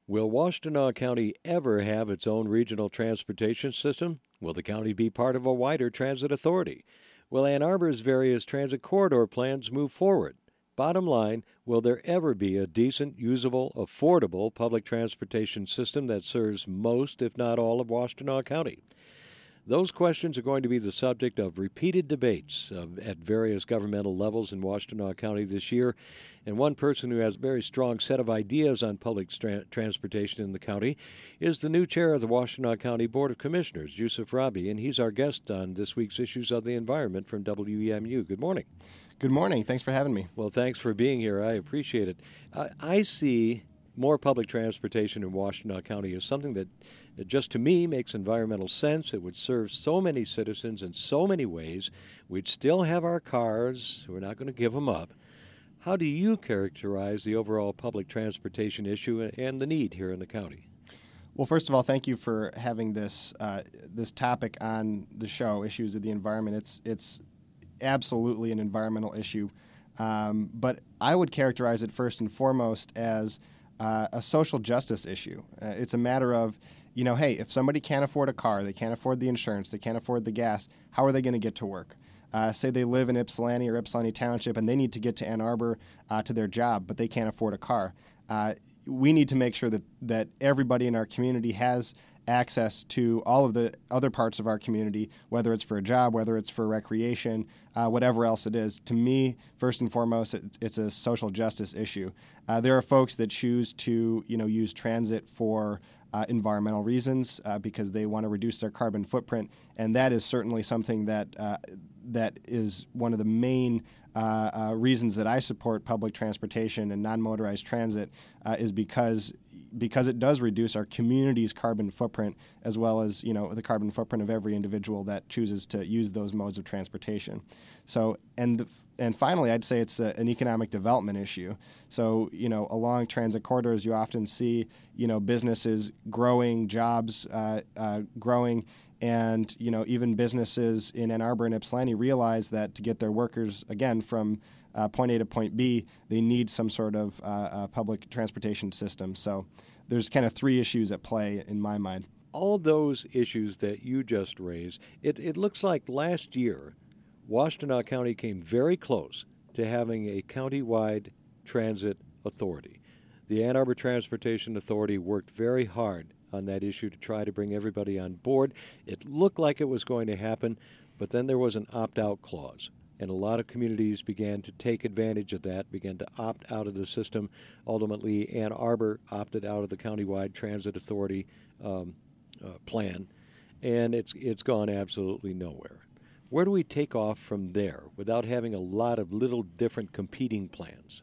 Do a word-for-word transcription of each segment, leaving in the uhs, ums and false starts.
Will Washtenaw County ever have its own regional transportation system? Will the county be part of a wider transit authority? Will Ann Arbor's various transit corridor plans move forward? Bottom line, will there ever be a decent, usable, affordable public transportation system that serves most, if not all, of Washtenaw County? Those questions are going to be the subject of repeated debates of, at various governmental levels in Washtenaw County this year. And one person who has a very strong set of ideas on public tra- transportation in the county is the new chair of the Washtenaw County Board of Commissioners, Yusuf Rabi, and he's our guest on this week's Issues of the Environment from W E M U. Good morning. Good morning. Thanks for having me. Well, thanks for being here. I appreciate it. I, I see more public transportation in Washtenaw County as something that It just, to me, makes environmental sense. It would serve so many citizens in so many ways. We'd still have our cars. We're not going to give them up. How do you characterize the overall public transportation issue and the need here in the county? Well, first of all, thank you for having this uh, this topic on the show, Issues of the Environment. It's it's absolutely an environmental issue, um, but I would characterize it first and foremost as uh, a social justice issue. Uh, it's a matter of, you know, hey, if somebody can't afford a car, they can't afford the insurance, they can't afford the gas, how are they going to get to work? Uh, say they live in Ypsilanti or Ypsilanti Township and they need to get to Ann Arbor uh, to their job, but they can't afford a car. Uh, we need to make sure that, that everybody in our community has access to all of the other parts of our community, whether it's for a job, whether it's for recreation, uh, whatever else it is. To me, first and foremost, it's, it's a social justice issue. Uh, there are folks that choose to, you know, use transit for uh, environmental reasons uh, because they want to reduce their carbon footprint, and that is certainly something that uh, that is one of the main uh, uh, reasons that I support public transportation and non-motorized transit uh, is because because it does reduce our community's carbon footprint as well as, you know, the carbon footprint of every individual that chooses to use those modes of transportation. So, and the, and finally, I'd say it's a, an economic development issue. So, you know, along transit corridors, you often see, you know, businesses growing, jobs uh, uh, growing, and, you know, even businesses in Ann Arbor and Ypsilanti realize that to get their workers, again, from Uh, point A to point B, they need some sort of uh, uh, public transportation system. So there's kind of three issues at play in my mind. All those issues that you just raised, it, it looks like last year, Washtenaw County came very close to having a county-wide transit authority. The Ann Arbor Transportation Authority worked very hard on that issue to try to bring everybody on board. It looked like it was going to happen, but then there was an opt-out clause. And a lot of communities began to take advantage of that, began to opt out of the system. Ultimately, Ann Arbor opted out of the countywide transit authority um, uh, plan, and it's it's gone absolutely nowhere. Where do we take off from there without having a lot of little different competing plans?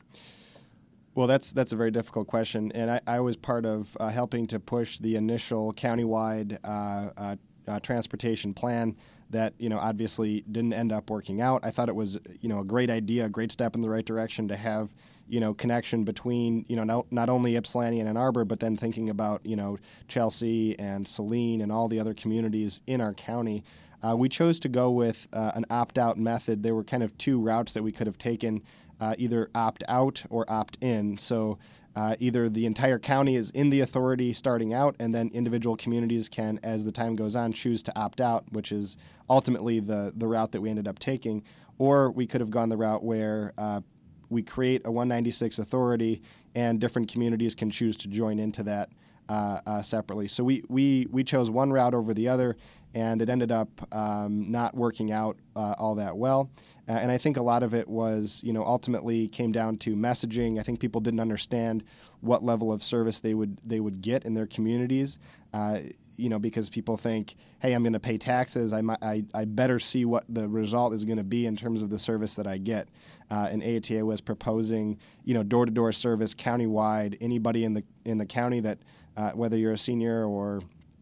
Well, that's that's a very difficult question, and I, I was part of uh, helping to push the initial countywide uh, uh, uh, transportation plan that, you know, obviously didn't end up working out. I thought it was, you know, a great idea, a great step in the right direction to have, you know, connection between, you know, not, not only Ypsilanti and Ann Arbor, but then thinking about, you know, Chelsea and Saline and all the other communities in our county. Uh, we chose to go with uh, an opt-out method. There were kind of two routes that we could have taken, uh, either opt-out or opt-in. So Uh, either the entire county is in the authority starting out, and then individual communities can, as the time goes on, choose to opt out, which is ultimately the, the route that we ended up taking. Or we could have gone the route where uh, we create a one ninety-six authority and different communities can choose to join into that uh, uh, separately. So we, we, we chose one route over the other, and it ended up um, not working out uh, all that well. Uh, and I think a lot of it was, you know, ultimately came down to messaging. I think people didn't understand what level of service they would they would get in their communities, uh, you know, because people think, hey, I'm going to pay taxes. I, might, I I better see what the result is going to be in terms of the service that I get. Uh, and A A T A was proposing, you know, door-to-door service countywide. Anybody in the in the county that, uh, whether you're a senior or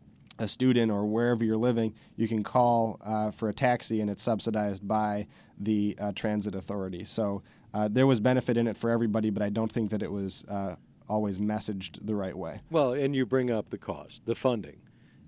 a student or wherever you're living, you can call uh, for a taxi, and it's subsidized by the uh, transit authority. So uh, there was benefit in it for everybody, but I don't think that it was uh, always messaged the right way. Well, and you bring up the cost, the funding.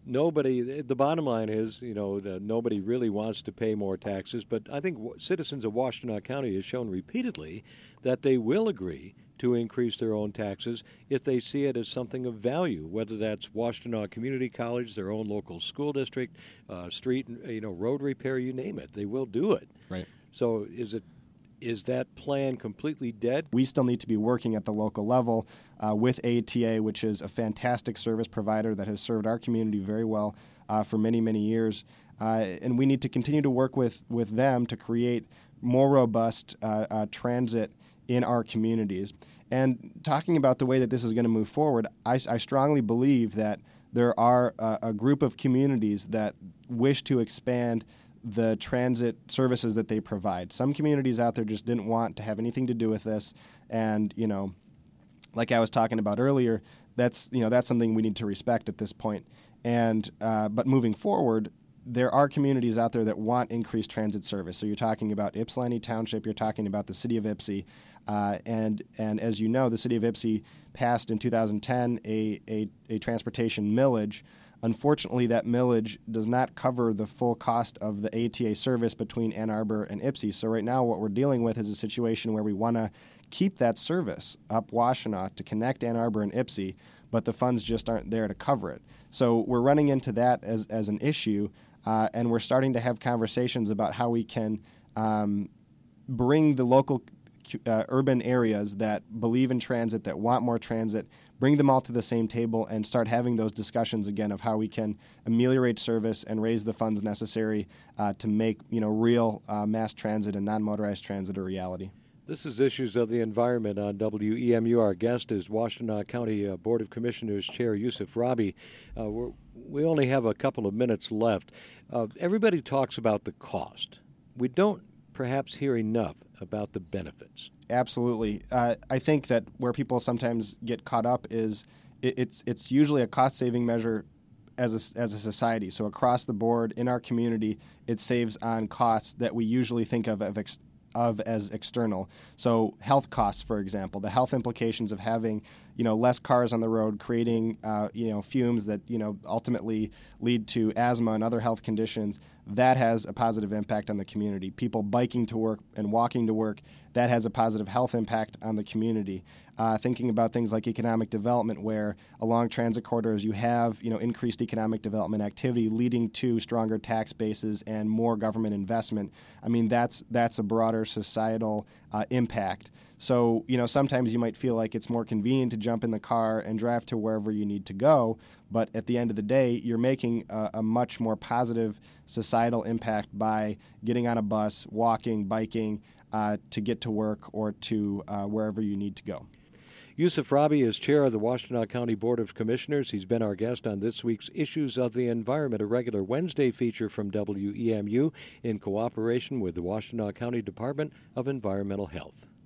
nobody, the bottom line is, you know, that nobody really wants to pay more taxes, but I think citizens of Washtenaw County has shown repeatedly that they will agree to increase their own taxes if they see it as something of value, whether that's Washtenaw Community College, their own local school district, uh, street, you know, road repair, you name it. They will do it. Right. So is it is that plan completely dead? We still need to be working at the local level uh, with A T A, which is a fantastic service provider that has served our community very well uh, for many, many years. Uh, and we need to continue to work with, with them to create more robust uh, uh, transit in our communities. And talking about the way that this is going to move forward, I, I strongly believe that there are a, a group of communities that wish to expand the transit services that they provide. Some communities out there just didn't want to have anything to do with this, and you know, like I was talking about earlier, that's you know that's something we need to respect at this point. And uh, but moving forward, there are communities out there that want increased transit service. So you're talking about Ypsilanti Township, you're talking about the city of Ypsi, uh, and and as you know, the city of Ypsi passed in two thousand ten a a, a transportation millage. Unfortunately, that millage does not cover the full cost of the A T A service between Ann Arbor and Ypsi. So right now what we're dealing with is a situation where we want to keep that service up Washtenaw to connect Ann Arbor and Ypsi, but the funds just aren't there to cover it. So we're running into that as, as an issue, uh, and we're starting to have conversations about how we can um, bring the local uh, urban areas that believe in transit, that want more transit, bring them all to the same table and start having those discussions again of how we can ameliorate service and raise the funds necessary uh, to make you know real uh, mass transit and non-motorized transit a reality. This is Issues of the Environment on W E M U. Our guest is Washtenaw County uh, Board of Commissioners Chair Yusuf Rabi. Uh, we're, we only have a couple of minutes left. Uh, everybody talks about the cost. We don't perhaps hear enough about the benefits. Absolutely. Uh, I think that where people sometimes get caught up is it, it's it's usually a cost-saving measure as a, as a society. So across the board in our community, it saves on costs that we usually think of of, ex, of as external. So health costs, for example, the health implications of having you know less cars on the road, creating uh, you know fumes that you know ultimately lead to asthma and other health conditions. That has a positive impact on the community. People biking to work and walking to work, that has a positive health impact on the community. Uh, thinking about things like economic development, where along transit corridors you have you know increased economic development activity leading to stronger tax bases and more government investment. I mean that's that's a broader societal uh, impact. So, you know, sometimes you might feel like it's more convenient to jump in the car and drive to wherever you need to go, but at the end of the day, you're making a, a much more positive societal impact by getting on a bus, walking, biking, uh, to get to work or to uh, wherever you need to go. Yusuf Rabi is chair of the Washtenaw County Board of Commissioners. He's been our guest on this week's Issues of the Environment, a regular Wednesday feature from W E M U in cooperation with the Washtenaw County Department of Environmental Health.